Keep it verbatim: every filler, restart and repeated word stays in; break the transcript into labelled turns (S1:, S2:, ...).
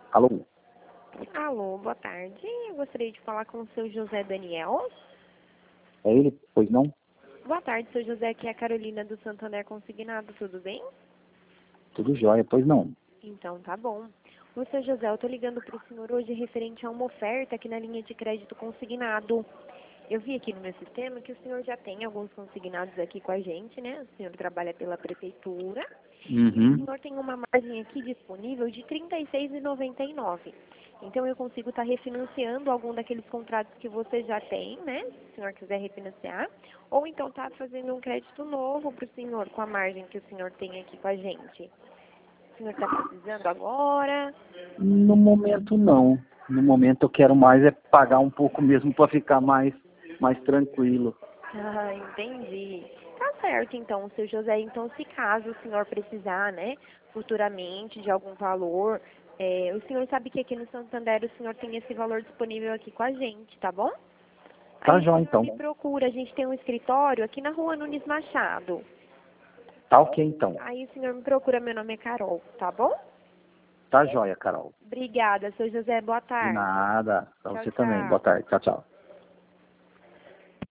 S1: Alô?
S2: Alô, boa tarde. Eu gostaria de falar com o seu José Daniel.
S1: É ele? Pois não?
S2: Boa tarde, seu José. Aqui é a Carolina do Santander Consignado. Tudo bem?
S1: Tudo jóia, pois não.
S2: Então, tá bom. O seu José, eu tô ligando para o senhor hoje referente a uma oferta aqui na linha de crédito consignado. Eu vi aqui no meu sistema que o senhor já tem alguns consignados aqui com a gente, né? O senhor trabalha pela prefeitura. E o
S1: Uhum.
S2: senhor tem uma margem aqui disponível de trinta e seis reais e noventa e nove centavos. Então, eu consigo estar refinanciando algum daqueles contratos que você já tem, né? Se o senhor quiser refinanciar. Ou então tá fazendo um crédito novo para o senhor, com a margem que o senhor tem aqui com a gente. O senhor está precisando agora?
S1: No momento não. No momento eu quero mais é pagar um pouco mesmo para ficar mais, mais tranquilo.
S2: Ah, entendi. Tá certo, então, seu José. Então, se caso o senhor precisar, né, futuramente de algum valor, é, o senhor sabe que aqui no Santander o senhor tem esse valor disponível aqui com a gente, tá bom?
S1: Tá
S2: Aí o
S1: jóia
S2: senhor
S1: então.
S2: me procura. A gente tem um escritório aqui na rua Nunes Machado.
S1: Tá ok então.
S2: Aí o senhor me procura. Meu nome é Carol, tá bom?
S1: Tá jóia, Carol.
S2: Obrigada, seu José. Boa
S1: De
S2: tarde.
S1: nada. Pra
S2: Tchau,
S1: você também. Boa
S2: tchau.
S1: tarde. Tchau, tchau.